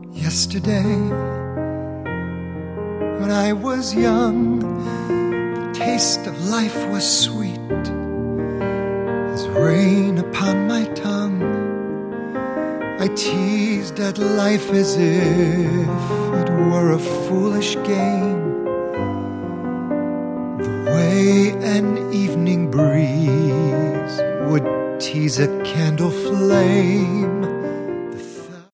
Yesterday, when I was young, the taste of life was sweet as rain upon my tongue. I teased at life as if it were a foolish game, the way an evening breeze would tease a candle flame.